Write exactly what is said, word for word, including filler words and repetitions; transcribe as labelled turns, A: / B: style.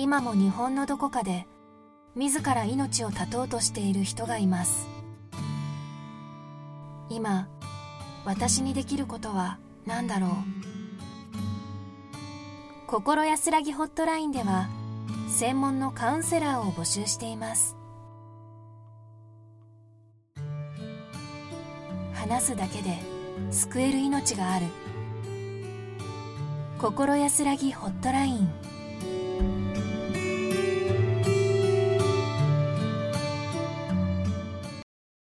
A: 今も日本のどこかで自ら命を絶とうとしている人がいます。今、私にできることは何だろう。心安らぎホットラインでは専門のカウンセラーを募集しています。話すだけで救える命がある。心安らぎホットライン。